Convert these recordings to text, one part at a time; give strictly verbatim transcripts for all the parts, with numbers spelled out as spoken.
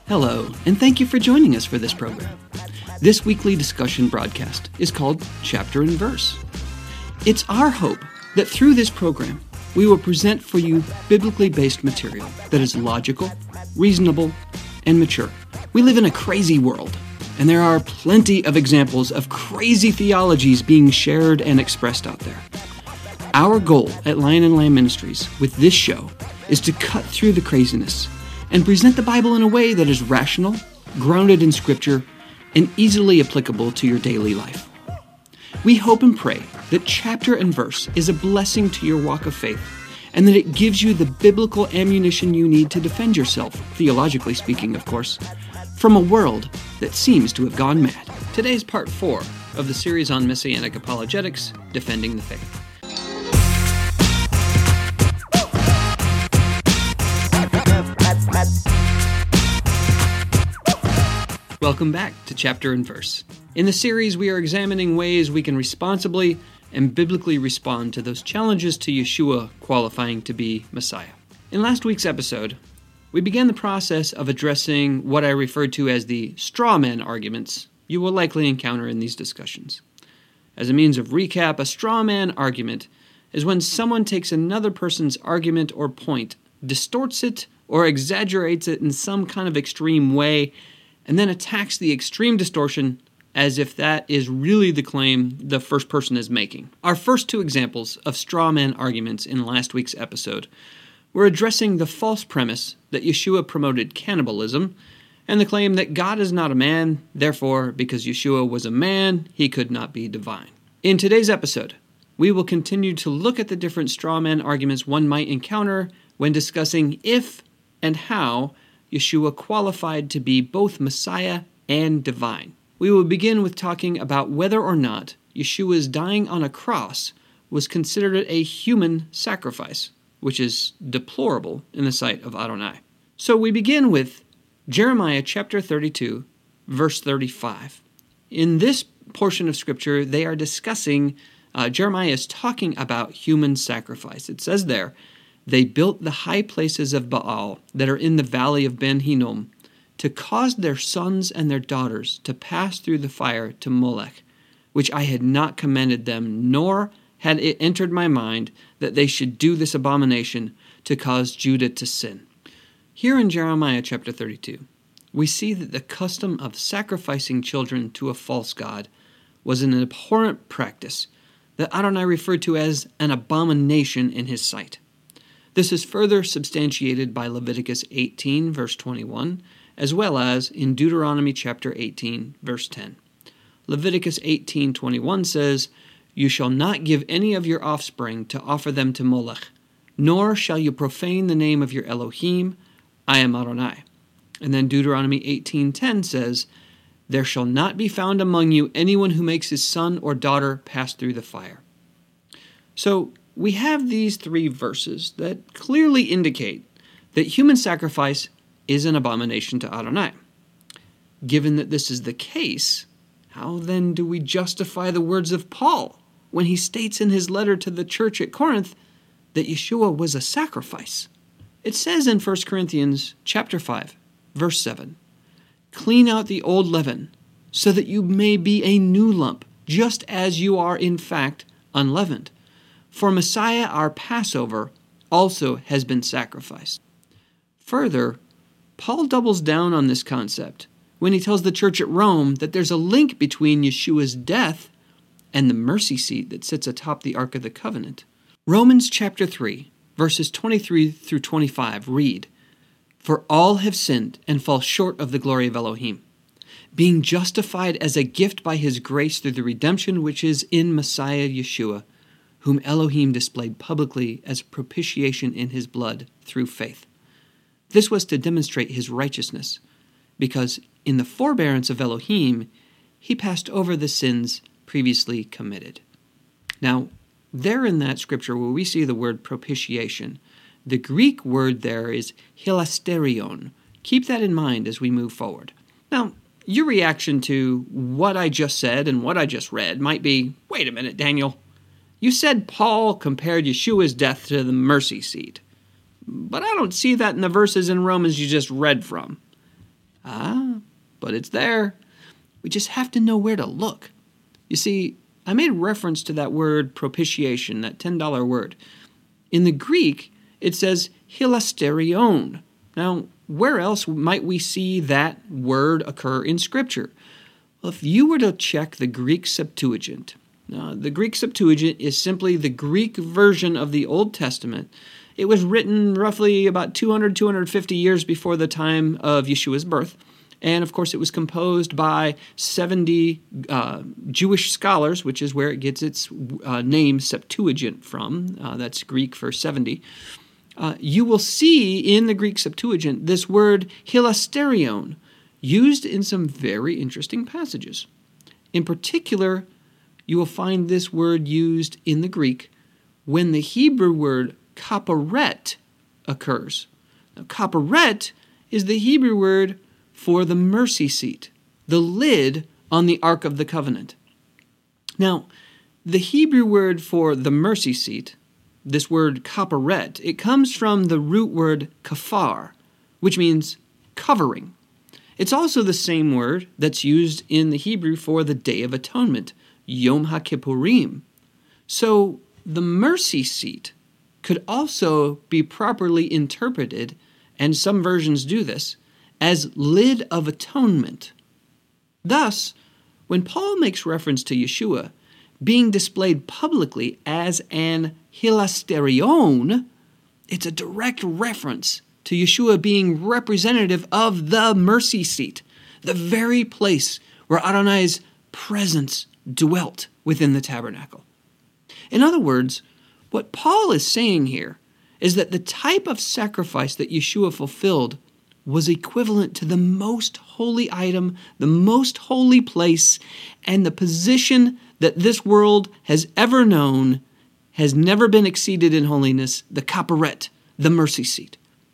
Hello, and thank you for joining us for this program. This weekly discussion broadcast is called Chapter and Verse. It's our hope that through this program, we will present for you biblically based material that is logical, reasonable, and mature. We live in a crazy world, and there are plenty of examples of crazy theologies being shared and expressed out there. Our goal at Lion and Lamb Ministries with this show is to cut through the craziness and present the Bible in a way that is rational, grounded in Scripture, and easily applicable to your daily life. We hope and pray that Chapter and Verse is a blessing to your walk of faith, and that it gives you the biblical ammunition you need to defend yourself, theologically speaking, of course, from a world that seems to have gone mad. Today is part four of the series on Messianic apologetics, Defending the Faith. Welcome back to Chapter and Verse. In the series, we are examining ways we can responsibly and biblically respond to those challenges to Yeshua qualifying to be Messiah. In last week's episode, we began the process of addressing what I referred to as the straw man arguments you will likely encounter in these discussions. As a means of recap, a straw man argument is when someone takes another person's argument or point, distorts it, or exaggerates it in some kind of extreme way, and then attacks the extreme distortion as if that is really the claim the first person is making. Our first two examples of straw man arguments in last week's episode were addressing the false premise that Yeshua promoted cannibalism and the claim that God is not a man, therefore, because Yeshua was a man, he could not be divine. In today's episode, we will continue to look at the different straw man arguments one might encounter when discussing if and how Yeshua qualified to be both Messiah and divine. We will begin with talking about whether or not Yeshua's dying on a cross was considered a human sacrifice, which is deplorable in the sight of Adonai. So we begin with Jeremiah chapter thirty-two, verse thirty-five. In this portion of Scripture, they are discussing, uh, Jeremiah is talking about human sacrifice. It says there, "They built the high places of Baal that are in the valley of Ben Hinnom to cause their sons and their daughters to pass through the fire to Molech, which I had not commanded them, nor had it entered my mind that they should do this abomination to cause Judah to sin." Here in Jeremiah chapter thirty-two, we see that the custom of sacrificing children to a false god was an abhorrent practice that Adonai referred to as an abomination in his sight. This is further substantiated by Leviticus eighteen, verse twenty-one, as well as in Deuteronomy chapter eighteen, verse ten. Leviticus eighteen twenty-one says, "You shall not give any of your offspring to offer them to Molech, nor shall you profane the name of your Elohim. I am Adonai." And then Deuteronomy eighteen ten says, "There shall not be found among you anyone who makes his son or daughter pass through the fire." So, we have these three verses that clearly indicate that human sacrifice is an abomination to Adonai. Given that this is the case, how then do we justify the words of Paul when he states in his letter to the church at Corinth that Yeshua was a sacrifice? It says in First Corinthians chapter five, verse seven, "Clean out the old leaven, so that you may be a new lump, just as you are in fact unleavened. For Messiah, our Passover, also has been sacrificed." Further, Paul doubles down on this concept when he tells the church at Rome that there's a link between Yeshua's death and the mercy seat that sits atop the Ark of the Covenant. Romans chapter three, verses twenty-three through twenty-five read, "For all have sinned and fall short of the glory of Elohim, being justified as a gift by his grace through the redemption which is in Messiah Yeshua, whom Elohim displayed publicly as propitiation in his blood through faith. This was to demonstrate his righteousness, because in the forbearance of Elohim, he passed over the sins previously committed." Now, there in that scripture where we see the word propitiation, the Greek word there is hilasterion. Keep that in mind as we move forward. Now, your reaction to what I just said and what I just read might be, wait a minute, Daniel. You said Paul compared Yeshua's death to the mercy seat, but I don't see that in the verses in Romans you just read from. Ah, but it's there. We just have to know where to look. You see, I made reference to that word propitiation, that ten dollar word. In the Greek, it says hilasterion. Now, where else might we see that word occur in Scripture? Well, if you were to check the Greek Septuagint, uh, the Greek Septuagint is simply the Greek version of the Old Testament. It was written roughly about two hundred, two hundred fifty years before the time of Yeshua's birth. And, of course, it was composed by seventy uh, Jewish scholars, which is where it gets its uh, name Septuagint from. Uh, that's Greek for seventy. Uh, you will see in the Greek Septuagint this word hilasterion used in some very interesting passages. In particular, you will find this word used in the Greek when the Hebrew word kapparet occurs. Now, kapparet is the Hebrew word for the mercy seat, the lid on the Ark of the Covenant. Now, the Hebrew word for the mercy seat, this word kapparet, it comes from the root word kafar, which means covering. It's also the same word that's used in the Hebrew for the Day of Atonement, Yom HaKippurim. So the mercy seat could also be properly interpreted, and some versions do this, as lid of atonement. Thus, when Paul makes reference to Yeshua being displayed publicly as an hilasterion, it's a direct reference to Yeshua being representative of the mercy seat, the very place where Adonai's presence dwelt within the tabernacle. In other words, what Paul is saying here is that the type of sacrifice that Yeshua fulfilled was equivalent to the most holy item, the most holy place, and the position that this world has ever known has never been exceeded in holiness, the kapparet, the mercy seat.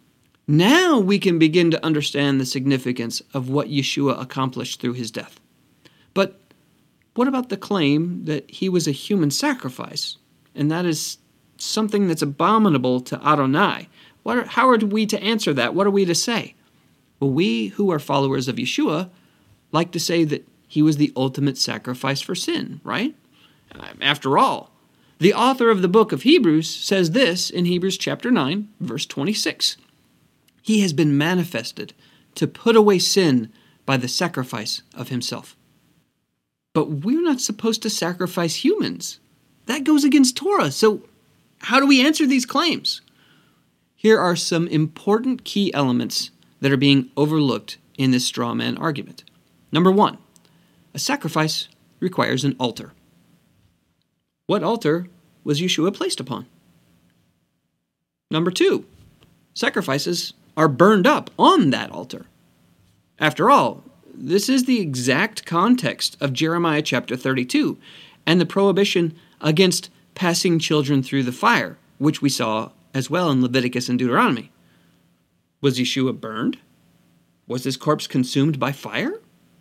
Now we can begin to understand the significance of what Yeshua accomplished through his death. But what about the claim that he was a human sacrifice? And that is something that's abominable to Adonai. What are, how are we to answer that? What are we to say? Well, we who are followers of Yeshua like to say that he was the ultimate sacrifice for sin, right? After all, the author of the book of Hebrews says this in Hebrews chapter nine, verse twenty-six. He has been manifested to put away sin by the sacrifice of himself. But we're not supposed to sacrifice humans. That goes against Torah. So how do we answer these claims? Here are some important key elements that are being overlooked in this straw man argument. Number one, a sacrifice requires an altar. What altar was Yeshua placed upon? Number two, sacrifices are burned up on that altar. After all, this is the exact context of Jeremiah chapter thirty-two and the prohibition against passing children through the fire, which we saw as well in Leviticus and Deuteronomy. Was Yeshua burned? Was his corpse consumed by fire?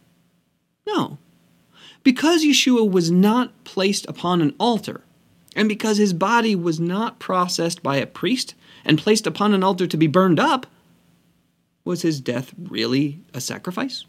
No. Because Yeshua was not placed upon an altar, and because his body was not processed by a priest and placed upon an altar to be burned up, was his death really a sacrifice?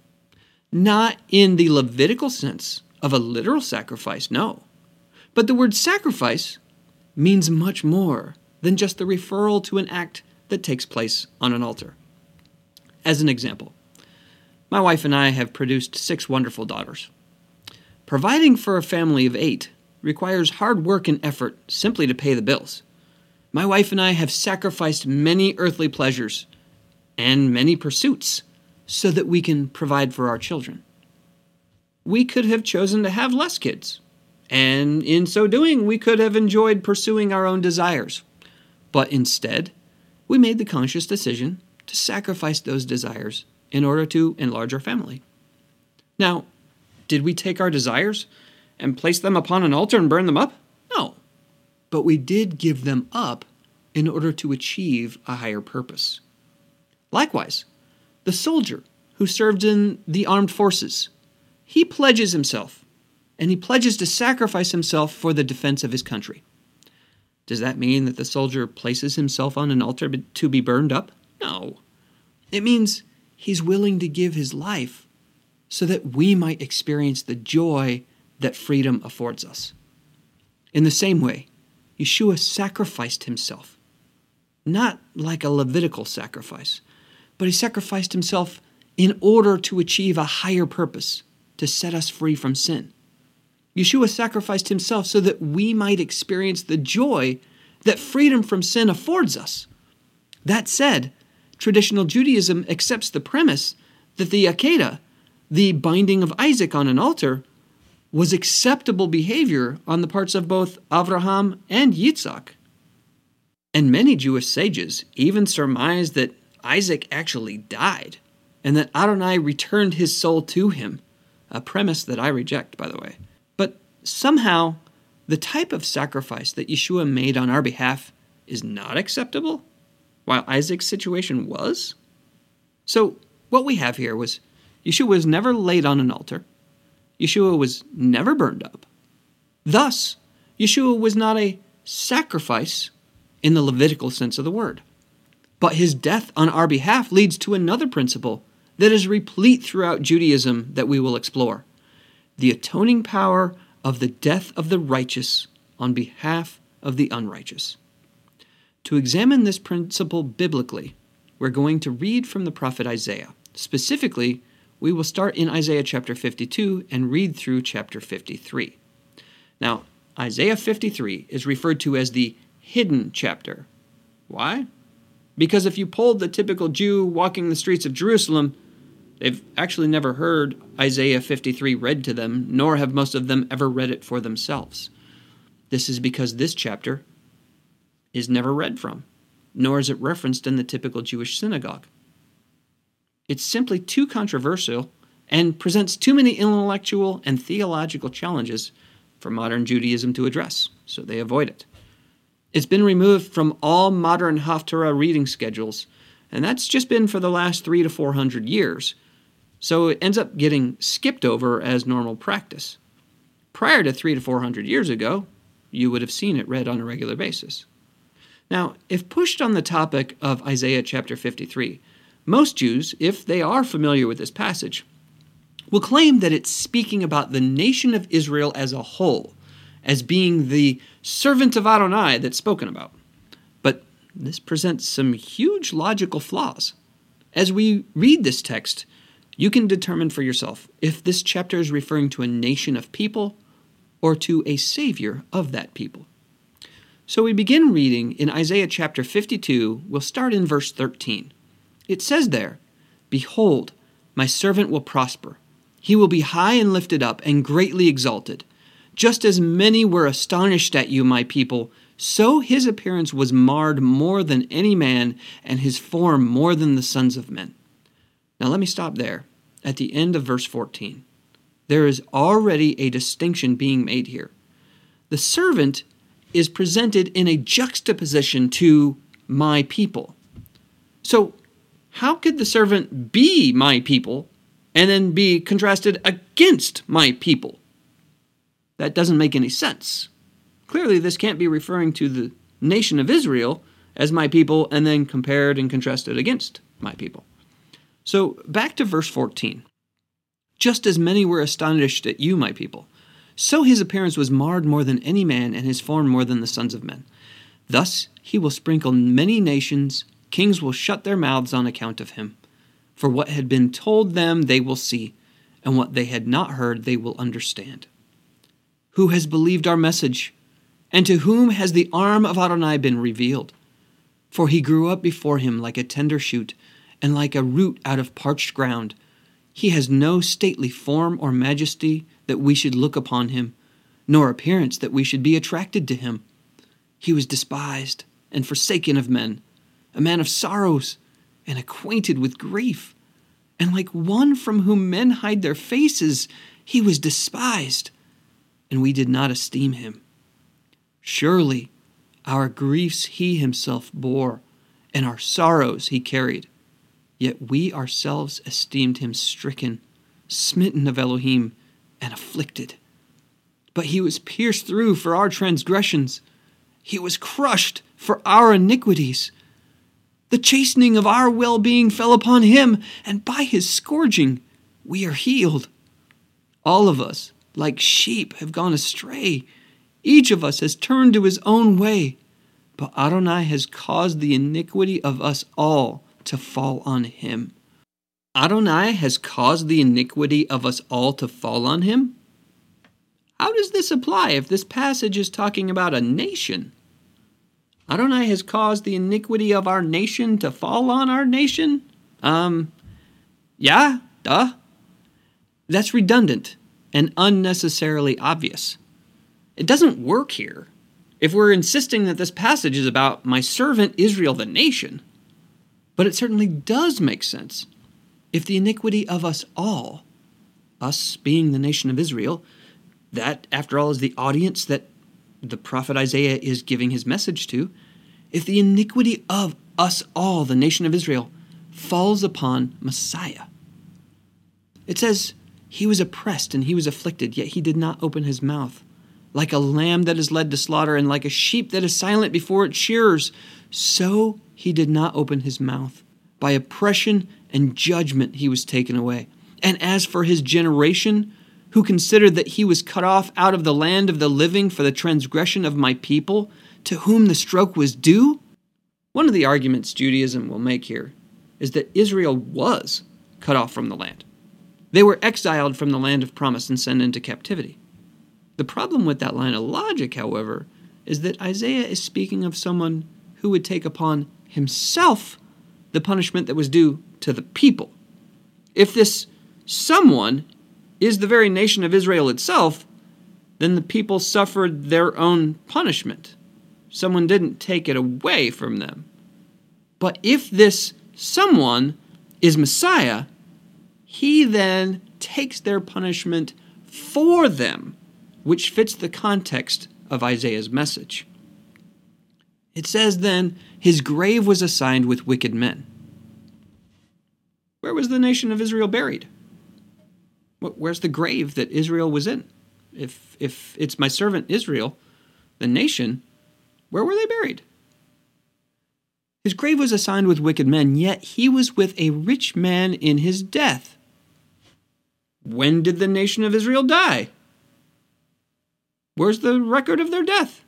Not in the Levitical sense of a literal sacrifice, no. But the word sacrifice means much more than just the referral to an act that takes place on an altar. As an example, my wife and I have produced six wonderful daughters. Providing for a family of eight requires hard work and effort simply to pay the bills. My wife and I have sacrificed many earthly pleasures and many pursuits so that we can provide for our children. We could have chosen to have less kids, and in so doing, we could have enjoyed pursuing our own desires. But instead, we made the conscious decision to sacrifice those desires in order to enlarge our family. Now, did we take our desires and place them upon an altar and burn them up? No. But we did give them up in order to achieve a higher purpose. Likewise, the soldier who served in the armed forces, he pledges himself, and he pledges to sacrifice himself for the defense of his country. Does that mean that the soldier places himself on an altar to be burned up? No. It means he's willing to give his life so that we might experience the joy that freedom affords us. In the same way, Yeshua sacrificed himself, not like a Levitical sacrifice, but he sacrificed himself in order to achieve a higher purpose, to set us free from sin. Yeshua sacrificed himself so that we might experience the joy that freedom from sin affords us. That said, traditional Judaism accepts the premise that the Akedah, the binding of Isaac on an altar, was acceptable behavior on the parts of both Avraham and Yitzhak. And many Jewish sages even surmised that Isaac actually died, and that Adonai returned his soul to him, a premise that I reject, by the way. But somehow, the type of sacrifice that Yeshua made on our behalf is not acceptable, while Isaac's situation was? So, what we have here was Yeshua was never laid on an altar. Yeshua was never burned up. Thus, Yeshua was not a sacrifice in the Levitical sense of the word. But his death on our behalf leads to another principle that is replete throughout Judaism that we will explore: the atoning power of the death of the righteous on behalf of the unrighteous. To examine this principle biblically, we're going to read from the prophet Isaiah. Specifically, we will start in Isaiah chapter fifty-two and read through chapter fifty-three. Now, Isaiah fifty-three is referred to as the hidden chapter. Why? Because if you polled the typical Jew walking the streets of Jerusalem, they've actually never heard Isaiah fifty-three read to them, nor have most of them ever read it for themselves. This is because this chapter is never read from, nor is it referenced in the typical Jewish synagogue. It's simply too controversial and presents too many intellectual and theological challenges for modern Judaism to address, so they avoid it. It's been removed from all modern Haftarah reading schedules, and that's just been for the last three to four hundred years, so it ends up getting skipped over as normal practice. Prior to three to four hundred years ago, you would have seen it read on a regular basis. Now, if pushed on the topic of Isaiah chapter fifty-three, most Jews, if they are familiar with this passage, will claim that it's speaking about the nation of Israel as a whole, as being the servant of Adonai that's spoken about. But this presents some huge logical flaws. As we read this text, you can determine for yourself if this chapter is referring to a nation of people or to a savior of that people. So we begin reading in Isaiah chapter fifty-two. We'll start in verse thirteen. It says there, "Behold, my servant will prosper. He will be high and lifted up and greatly exalted. Just as many were astonished at you, my people, so his appearance was marred more than any man, and his form more than the sons of men." Now let me stop there at the end of verse fourteen. There is already a distinction being made here. The servant is presented in a juxtaposition to my people. So, how could the servant be my people and then be contrasted against my people? That doesn't make any sense. Clearly, this can't be referring to the nation of Israel as my people and then compared and contrasted against my people. So, back to verse fourteen. "Just as many were astonished at you, my people, so his appearance was marred more than any man, and his form more than the sons of men. Thus he will sprinkle many nations, kings will shut their mouths on account of him. For what had been told them they will see, and what they had not heard they will understand. Who has believed our message? And to whom has the arm of Adonai been revealed? For he grew up before him like a tender shoot, and like a root out of parched ground. He has no stately form or majesty that we should look upon him, nor appearance that we should be attracted to him. He was despised and forsaken of men, a man of sorrows and acquainted with grief. And like one from whom men hide their faces, he was despised, and we did not esteem him. Surely our griefs he himself bore, and our sorrows he carried. Yet we ourselves esteemed him stricken, smitten of Elohim, and afflicted. But he was pierced through for our transgressions. He was crushed for our iniquities. The chastening of our well-being fell upon him, and by his scourging we are healed. All of us, like sheep, have gone astray. Each of us has turned to his own way, but Adonai has caused the iniquity of us all to fall on him." Adonai has caused the iniquity of us all to fall on him? How does this apply if this passage is talking about a nation? Adonai has caused the iniquity of our nation to fall on our nation? Um, yeah, duh. That's redundant and unnecessarily obvious. It doesn't work here if we're insisting that this passage is about my servant Israel the nation. But it certainly does make sense if the iniquity of us all, us being the nation of Israel, that, after all, is the audience that the prophet Isaiah is giving his message to, if the iniquity of us all, the nation of Israel, falls upon Messiah. It says, "He was oppressed and he was afflicted, yet he did not open his mouth. Like a lamb that is led to slaughter, and like a sheep that is silent before its shearers, so he did not open his mouth. By oppression and judgment he was taken away. And as for his generation, who considered that he was cut off out of the land of the living for the transgression of my people, to whom the stroke was due?" One of the arguments Judaism will make here is that Israel was cut off from the land. They were exiled from the land of promise and sent into captivity. The problem with that line of logic, however, is that Isaiah is speaking of someone who would take upon himself the punishment that was due to the people. If this someone is the very nation of Israel itself, then the people suffered their own punishment. Someone didn't take it away from them. But if this someone is Messiah, he then takes their punishment for them, which fits the context of Isaiah's message. It says then, his grave was assigned with wicked men. Where was the nation of Israel buried? Where's the grave that Israel was in? If, if it's my servant Israel, the nation, where were they buried? His grave was assigned with wicked men, yet he was with a rich man in his death. When did the nation of Israel die? Where's the record of their death?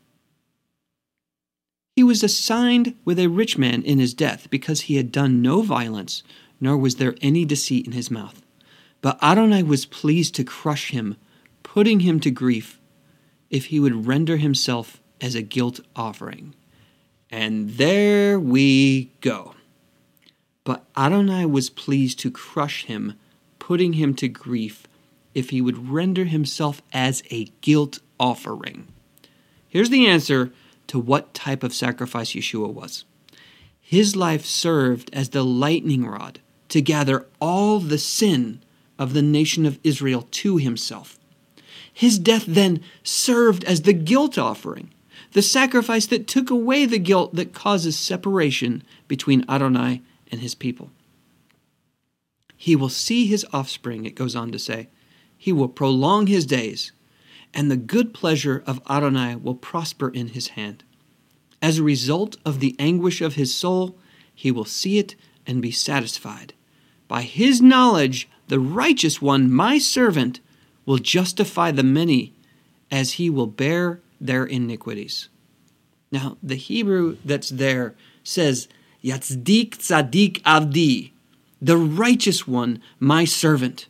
He was assigned with a rich man in his death, because he had done no violence, nor was there any deceit in his mouth. But Adonai was pleased to crush him, putting him to grief, if he would render himself as a guilt offering. And there we go. But Adonai was pleased to crush him, putting him to grief, if he would render himself as a guilt offering. Here's the answer to what type of sacrifice Yeshua was. His life served as the lightning rod to gather all the sin of the nation of Israel to himself. His death then served as the guilt offering, the sacrifice that took away the guilt that causes separation between Adonai and his people. He will see his offspring, it goes on to say. He will prolong his days, and the good pleasure of Adonai will prosper in his hand. As a result of the anguish of his soul, he will see it and be satisfied. By his knowledge, the righteous one, my servant, will justify the many, as he will bear their iniquities. Now, the Hebrew that's there says, Yatzdik Tzadik Avdi, the righteous one, my servant.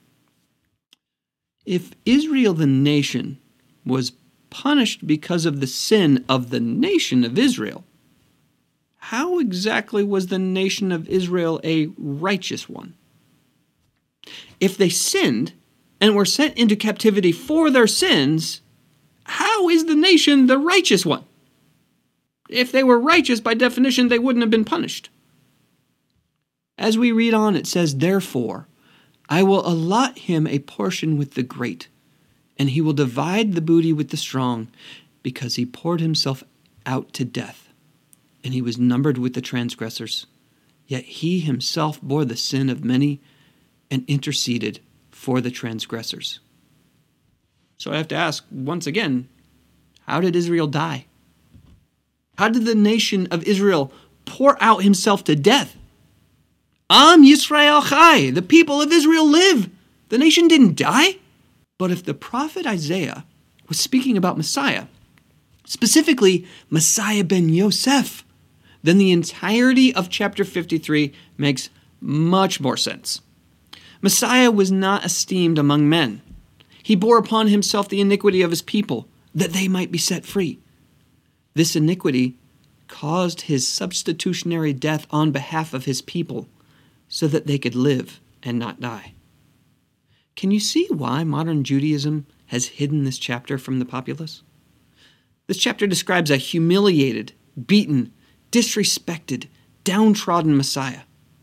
If Israel the nation was punished because of the sin of the nation of Israel, how exactly was the nation of Israel a righteous one? If they sinned and were sent into captivity for their sins, how is the nation the righteous one? If they were righteous, by definition, they wouldn't have been punished. As we read on, it says, Therefore, I will allot him a portion with the great, and he will divide the booty with the strong, because he poured himself out to death, and he was numbered with the transgressors. Yet he himself bore the sin of many and interceded for the transgressors. So I have to ask once again, how did Israel die? How did the nation of Israel pour out himself to death. Am Yisrael Chai, the people of Israel live. The nation didn't die. But if the prophet Isaiah was speaking about Messiah, specifically Messiah ben Yosef, then the entirety of chapter fifty-three makes much more sense. Messiah was not esteemed among men. He bore upon himself the iniquity of his people, that they might be set free. This iniquity caused his substitutionary death on behalf of his people, so that they could live and not die. Can you see why modern Judaism has hidden this chapter from the populace? This chapter describes a humiliated, beaten, disrespected, downtrodden Messiah.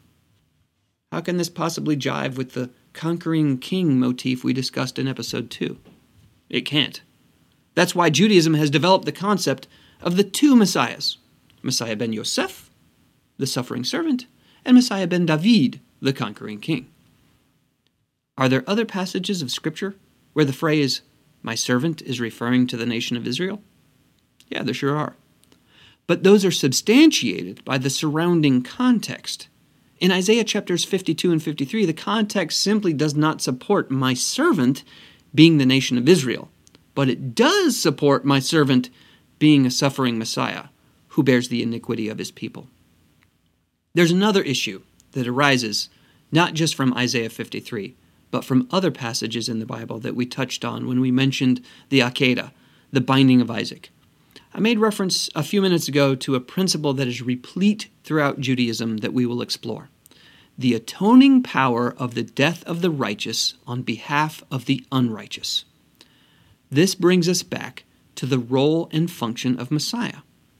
How can this possibly jive with the conquering king motif we discussed in episode two? It can't. That's why Judaism has developed the concept of the two Messiahs, Messiah ben Yosef, the suffering servant, and Messiah ben David, the conquering king. Are there other passages of Scripture where the phrase, my servant, is referring to the nation of Israel? Yeah, there sure are. But those are substantiated by the surrounding context. In Isaiah chapters fifty-two and fifty-three, the context simply does not support my servant being the nation of Israel, but it does support my servant being a suffering Messiah who bears the iniquity of his people. There's another issue that arises not just from Isaiah fifty-three, but from other passages in the Bible that we touched on when we mentioned the Akedah, the binding of Isaac. I made reference a few minutes ago to a principle that is replete throughout Judaism that we will explore: the atoning power of the death of the righteous on behalf of the unrighteous. This brings us back to the role and function of Messiah.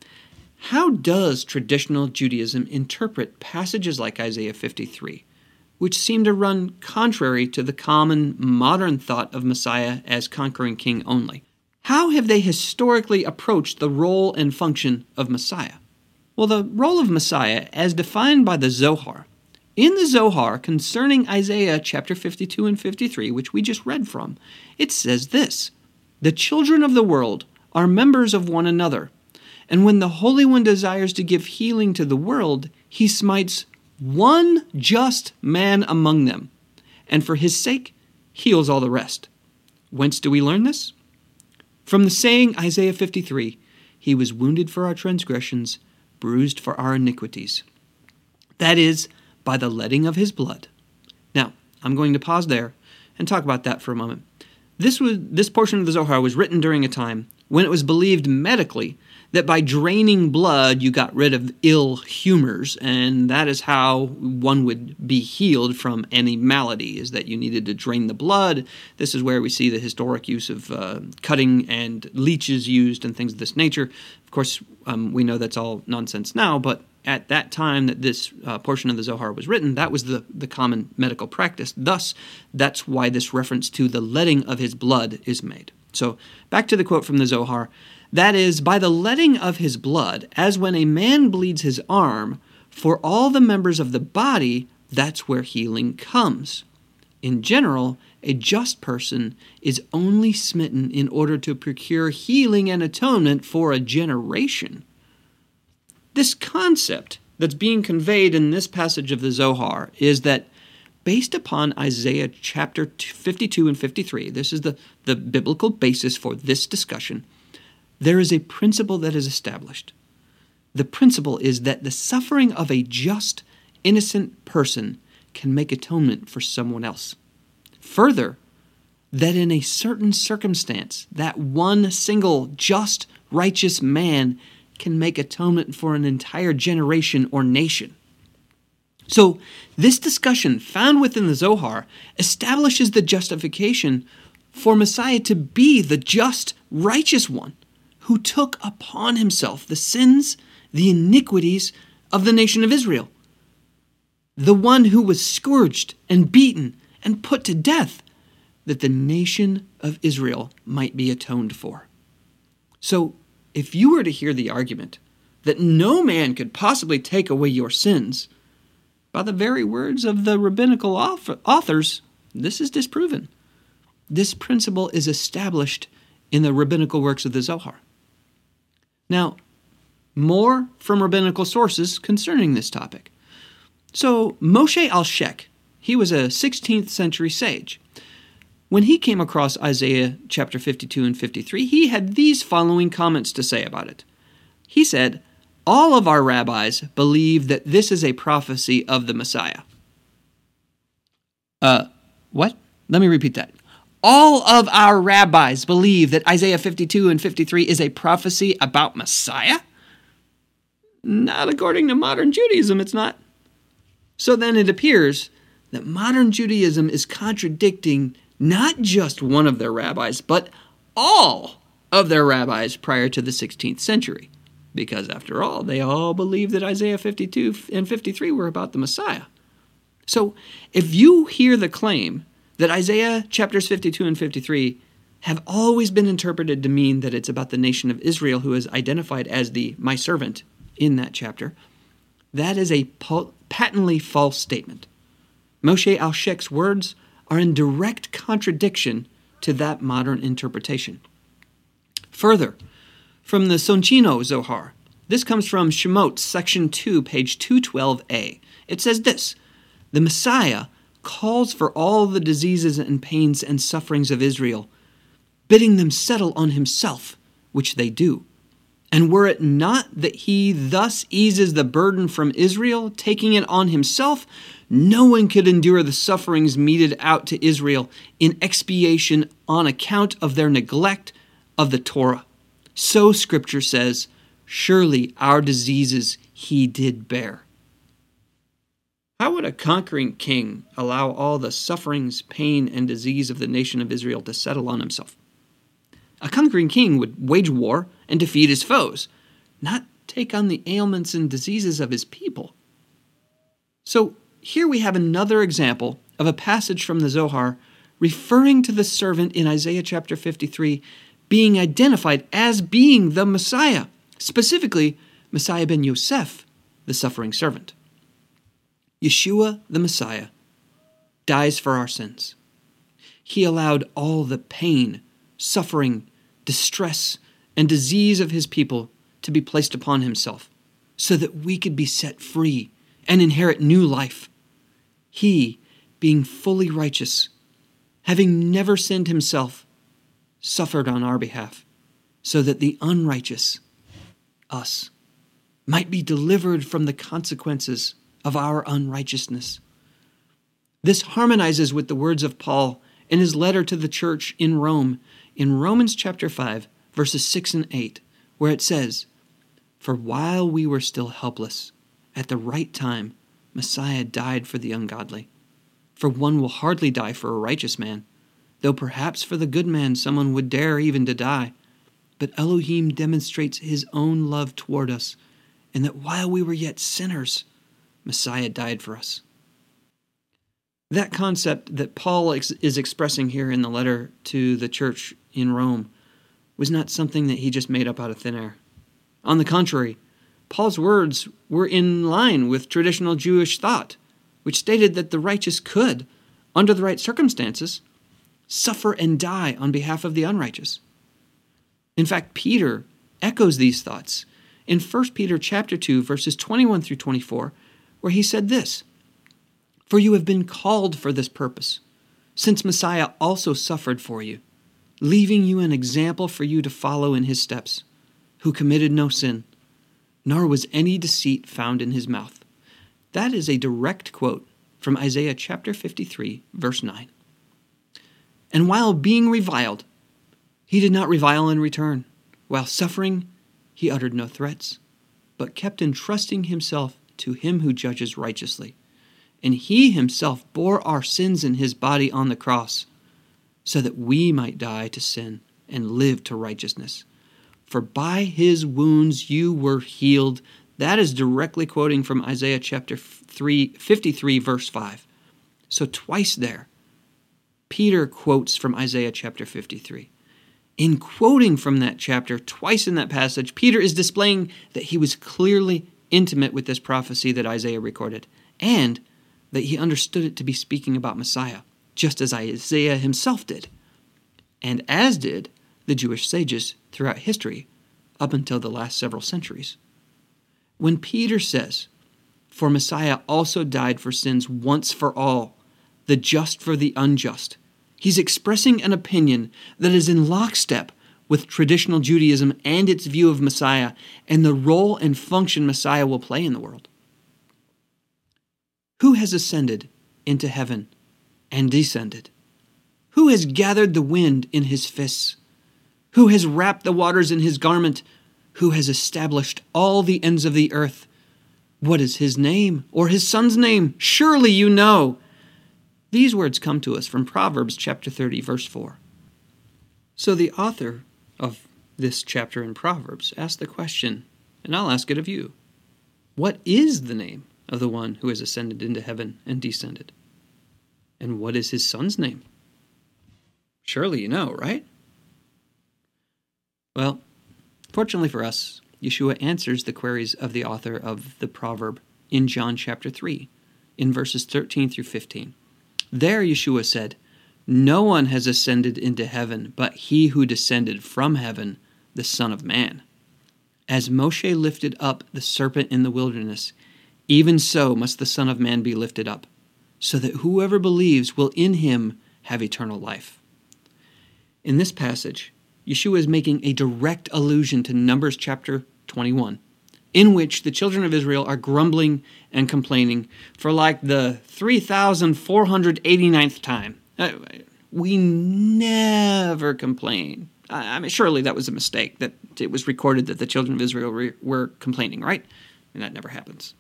How does traditional Judaism interpret passages like Isaiah fifty-three, which seem to run contrary to the common modern thought of Messiah as conquering king only? How have they historically approached the role and function of Messiah? Well, the role of Messiah, as defined by the Zohar, in the Zohar concerning Isaiah chapter fifty-two and fifty-three, which we just read from, it says this: the children of the world are members of one another, and when the Holy One desires to give healing to the world, he smites one just man among them, and for his sake heals all the rest. Whence do we learn this? From the saying, Isaiah fifty-three, he was wounded for our transgressions, bruised for our iniquities. That is, by the letting of his blood. Now, I'm going to pause there and talk about that for a moment. This was this portion of the Zohar was written during a time when it was believed medically that by draining blood you got rid of ill humors, and that is how one would be healed from any malady, is that you needed to drain the blood. This is where we see the historic use of uh, cutting and leeches used and things of this nature. Of course, um, we know that's all nonsense now, but at that time that this uh, portion of the Zohar was written, that was the, the common medical practice. Thus, that's why this reference to the letting of his blood is made. So, back to the quote from the Zohar. That is, by the letting of his blood, as when a man bleeds his arm, for all the members of the body, that's where healing comes. In general, a just person is only smitten in order to procure healing and atonement for a generation. This concept that's being conveyed in this passage of the Zohar is that based upon Isaiah chapter fifty-two and fifty-three, this is the, the biblical basis for this discussion, there is a principle that is established. The principle is that the suffering of a just, innocent person can make atonement for someone else. Further, that in a certain circumstance, that one single, just, righteous man can make atonement for an entire generation or nation. So, this discussion found within the Zohar establishes the justification for Messiah to be the just, righteous one who took upon himself the sins, the iniquities of the nation of Israel. The one who was scourged and beaten and put to death, that the nation of Israel might be atoned for. So, if you were to hear the argument that no man could possibly take away your sins, by the very words of the rabbinical authors, this is disproven. This principle is established in the rabbinical works of the Zohar. Now, More from rabbinical sources concerning this topic. So Moshe Alshek, he was a sixteenth century sage. When he came across Isaiah chapter fifty-two and fifty-three, he had these following comments to say about it. He said, "All of our rabbis believe that this is a prophecy of the Messiah." Uh, what? Let me repeat that. All of our rabbis believe that Isaiah fifty-two and fifty-three is a prophecy about Messiah? Not according to modern Judaism, it's not. So then it appears that modern Judaism is contradicting not just one of their rabbis, but all of their rabbis prior to the sixteenth century. Because after all, they all believed that Isaiah fifty-two and fifty-three were about the Messiah. So if you hear the claim that Isaiah chapters fifty-two and fifty-three have always been interpreted to mean that it's about the nation of Israel who is identified as the my servant in that chapter, that is a patently false statement. Moshe Alshek's words are in direct contradiction to that modern interpretation. Further, from the Sonchino Zohar, this comes from Shemot, section two, page two twelve a. It says this, "The Messiah calls for all the diseases and pains and sufferings of Israel, bidding them settle on himself, which they do. And were it not that he thus eases the burden from Israel, taking it on himself, no one could endure the sufferings meted out to Israel in expiation on account of their neglect of the Torah. So Scripture says, surely our diseases he did bear." How would a conquering king allow all the sufferings, pain, and disease of the nation of Israel to settle on himself? A conquering king would wage war and defeat his foes, not take on the ailments and diseases of his people. So here we have another example of a passage from the Zohar referring to the servant in Isaiah chapter fifty-three being identified as being the Messiah, specifically Messiah ben Yosef, the suffering servant. Yeshua, the Messiah, dies for our sins. He allowed all the pain, suffering, distress, and disease of his people to be placed upon himself, so that we could be set free and inherit new life. He, being fully righteous, having never sinned himself, suffered on our behalf, so that the unrighteous, us, might be delivered from the consequences of our unrighteousness. This harmonizes with the words of Paul in his letter to the church in Rome, in Romans chapter five, verses six and eight, where it says, "For while we were still helpless, at the right time, Messiah died for the ungodly. For one will hardly die for a righteous man, though perhaps for the good man someone would dare even to die. But Elohim demonstrates his own love toward us, in that while we were yet sinners, Messiah died for us." That concept that Paul ex- is expressing here in the letter to the church in Rome was not something that he just made up out of thin air. On the contrary, Paul's words were in line with traditional Jewish thought, which stated that the righteous could, under the right circumstances, suffer and die on behalf of the unrighteous. In fact, Peter echoes these thoughts in First Peter chapter two, verses twenty-one through twenty-four, where he said this, "For you have been called for this purpose, since Messiah also suffered for you, leaving you an example for you to follow in his steps, who committed no sin, nor was any deceit found in his mouth." That is a direct quote from Isaiah chapter fifty-three, verse nine. "And while being reviled, he did not revile in return. While suffering, he uttered no threats, but kept entrusting himself to him who judges righteously. And he himself bore our sins in his body on the cross, so that we might die to sin and live to righteousness. For by his wounds you were healed." That is directly quoting from Isaiah chapter three, fifty-three, verse five. So twice there, Peter quotes from Isaiah chapter fifty-three. In quoting from that chapter, twice in that passage, Peter is displaying that he was clearly intimate with this prophecy that Isaiah recorded, and that he understood it to be speaking about Messiah, just as Isaiah himself did, and as did the Jewish sages throughout history up until the last several centuries. When Peter says, "For Messiah also died for sins once for all, the just for the unjust," he's expressing an opinion that is in lockstep with traditional Judaism and its view of Messiah and the role and function Messiah will play in the world. Who has ascended into heaven and descended? Who has gathered the wind in his fists? Who has wrapped the waters in his garment? Who has established all the ends of the earth? What is his name or his son's name? Surely you know. These words come to us from Proverbs chapter thirty, verse four. So the author of this chapter in Proverbs asked the question, and I'll ask it of you. What is the name of the one who has ascended into heaven and descended? And what is his son's name? Surely you know, right? Well, fortunately for us, Yeshua answers the queries of the author of the proverb in John chapter three, in verses thirteen through fifteen. There Yeshua said, "No one has ascended into heaven but he who descended from heaven, the Son of Man. As Moshe lifted up the serpent in the wilderness, even so must the Son of Man be lifted up, so that whoever believes will in him have eternal life." In this passage, Yeshua is making a direct allusion to Numbers chapter twenty-one, in which the children of Israel are grumbling and complaining for like the three thousand four hundred eighty-ninth time. Uh, we never complain. I mean, surely that was a mistake, that it was recorded that the children of Israel re- were complaining, right? And that never happens.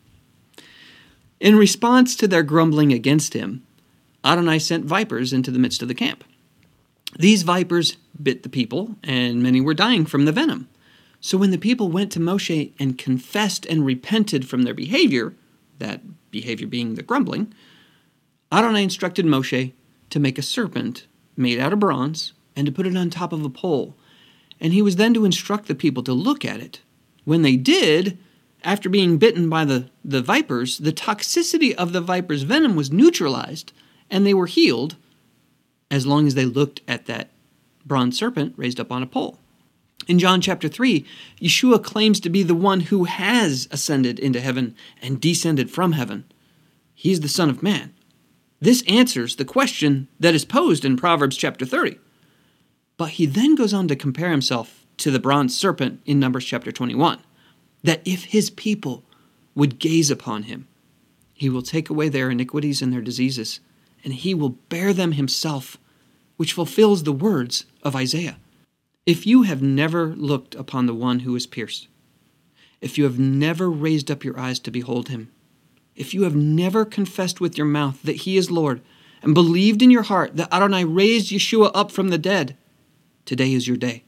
In response to their grumbling against him, Adonai sent vipers into the midst of the camp. These vipers bit the people, and many were dying from the venom. So when the people went to Moshe and confessed and repented from their behavior, that behavior being the grumbling, Adonai instructed Moshe to make a serpent made out of bronze and to put it on top of a pole. And he was then to instruct the people to look at it. When they did, after being bitten by the, the vipers, the toxicity of the viper's venom was neutralized, and they were healed as long as they looked at that bronze serpent raised up on a pole. In John chapter three, Yeshua claims to be the one who has ascended into heaven and descended from heaven. He's the Son of Man. This answers the question that is posed in Proverbs chapter thirty. But he then goes on to compare himself to the bronze serpent in Numbers chapter twenty-one, that if his people would gaze upon him, he will take away their iniquities and their diseases, and he will bear them himself, which fulfills the words of Isaiah. If you have never looked upon the one who is pierced, if you have never raised up your eyes to behold him, if you have never confessed with your mouth that he is Lord, and believed in your heart that Adonai raised Yeshua up from the dead, today is your day.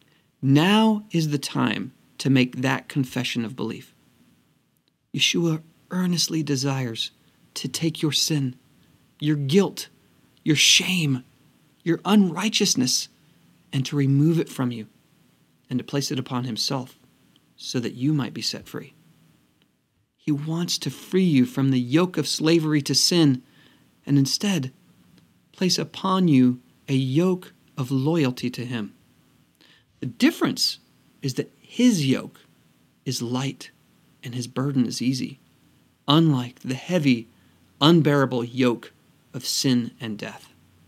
Now is the time to make that confession of belief. Yeshua earnestly desires to take your sin, your guilt, your shame, your unrighteousness, and to remove it from you, and to place it upon himself, so that you might be set free. He wants to free you from the yoke of slavery to sin, and instead place upon you a yoke of loyalty to him. The difference is that his yoke is light and his burden is easy, unlike the heavy, unbearable yoke of sin and death.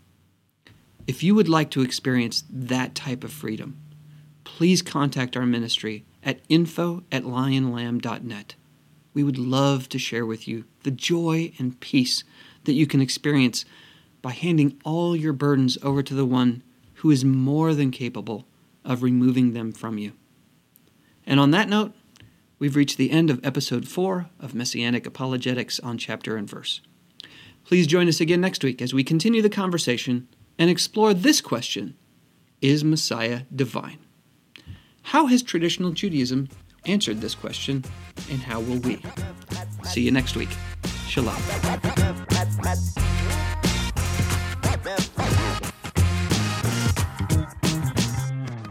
If you would like to experience that type of freedom, please contact our ministry at info at lionlamb dot net. We would love to share with you the joy and peace that you can experience by handing all your burdens over to the one who is more than capable of removing them from you. And on that note, we've reached the end of episode four of Messianic Apologetics on Chapter and Verse. Please join us again next week as we continue the conversation and explore this question: is Messiah divine? How has traditional Judaism answered this question, and how will we? See you next week. Shalom.